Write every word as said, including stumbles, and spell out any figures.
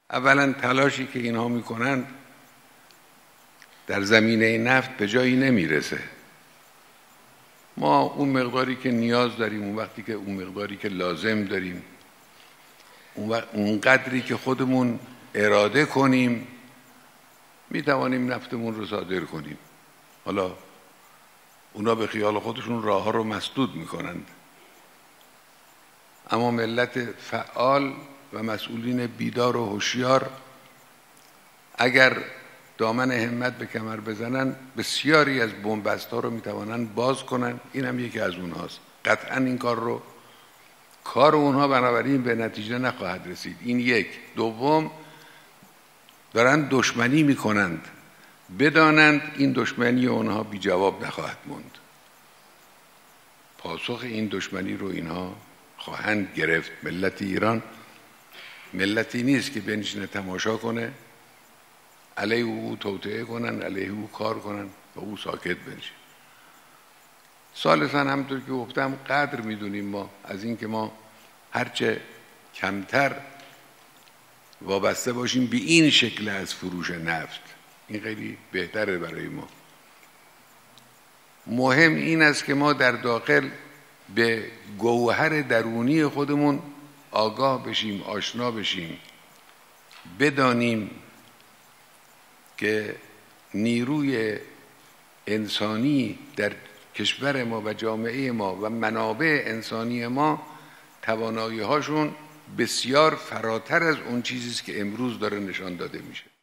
اولا تلاشی که اینها میکنن در زمینه نفت به جایی نمیرسه. ما اون مقداری که نیاز داریم، اون وقتی که اون مقداری که لازم داریم، اون وقت اون قدری که خودمون اراده کنیم میتوانیم نفتمون رو صادر کنیم. حالا اونا به خیال خودشون راه ها رو مسدود میکنند، اما ملت فعال و مسئولین بیدار و هوشیار اگر دامن همت به کمر بزنن بسیاری از بن‌بست ها رو میتوانن باز کنن. این هم یکی از اونهاست. قطعا این کار رو کار اونها بنابراین به نتیجه نخواهد رسید. این یک. دوم، دارن دشمنی میکنند، بدانند این دشمنی اونها بی جواب نخواهد موند. پاسخ این دشمنی رو اینها خواهند گرفت. ملت ایران ملتی نیست که بنشینه تماشا کنه، علیه او توطئه کنن، علیه او کار کنن و او ساکت بنشه. ثالثاً همونطور که گفتم قدر میدونیم ما از این که ما هرچه کمتر وابسته باشیم به این شکل از فروش نفت، این خیلی بهتره برای ما. مهم این است که ما در داخل به گوهر درونی خودمون آگاه بشیم، آشنا بشیم، بدانیم که نیروی انسانی در کشور ما و جامعه ما و منابع انسانی ما توانایی هاشون بسیار فراتر از اون چیزی است که امروز داره نشان داده میشه.